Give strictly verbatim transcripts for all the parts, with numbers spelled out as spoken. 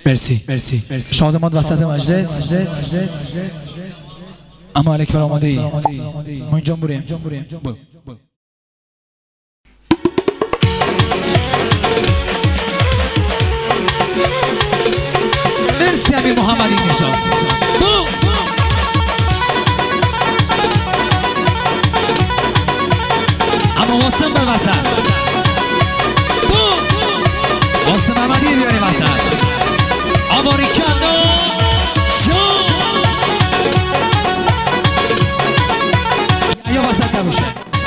مرسی مرسی شادمان وسط مجلس اما علیک بر آماده ای ما اینجا بریم برو مرسی امیر محمدی نژاد اما واسم بر وسط واسم محمدی بیاری وسط آباری کندو یا وسط نباشه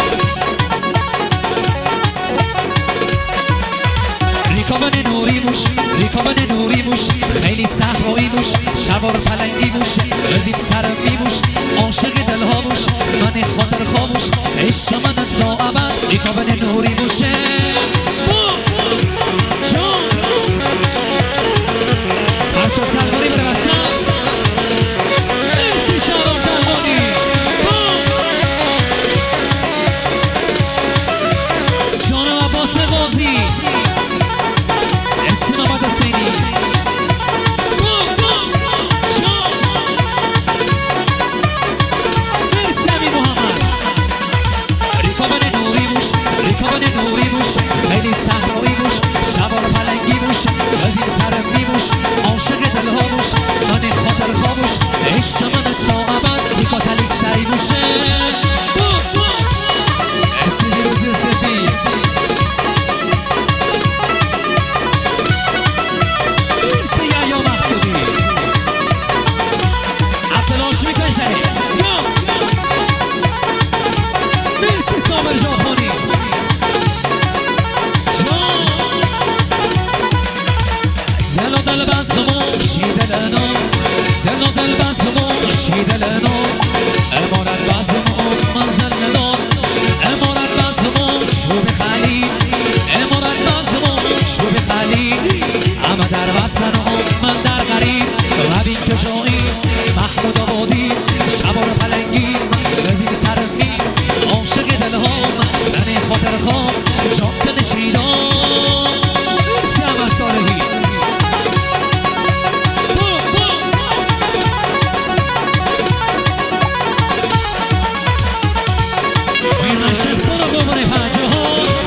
ریکابن نوری موش ریکابن نوری موش خیلی صحرایی موش شبار پلنگی موش رزیم سرم میموش عاشق دلها موش من خاطر خاموش عشق من تا ابد ریکابن نوری موشه عشق تلوانی بره وسط مرسی شهرام تلوانی جانم عباس غازی مرسی محمد حسینی مرسی امیر محمد ریکابن نوری موش ریکابن نوری موش خیلی صحرایی موش شبار پلنگی موش وزیر سرم میموش عاشق دلها موش من خاطر خاموش عشق من تا ابد ریکا تلیک سری موشه مرسی دیروزی سفید مرسی یا مقصودی عبدالهاشمی کجدهی مرسی سامر ژاپنی دل و دل بزمون شیدلنو دل و دل بزمون شیدلنو امارت بزمون منزلنو امارت بزمون چوب خالی امارت بزمون چوب خالی اما در وطن من در غریب ربین کجایی محمود آبادی شبار پلنگی رزیم سرمی عاشق دلها من خاطر خواب جات نشیدان مرسی عمر صالحی عشق برو گماره پنجه هاست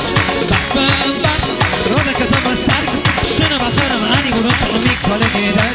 Kale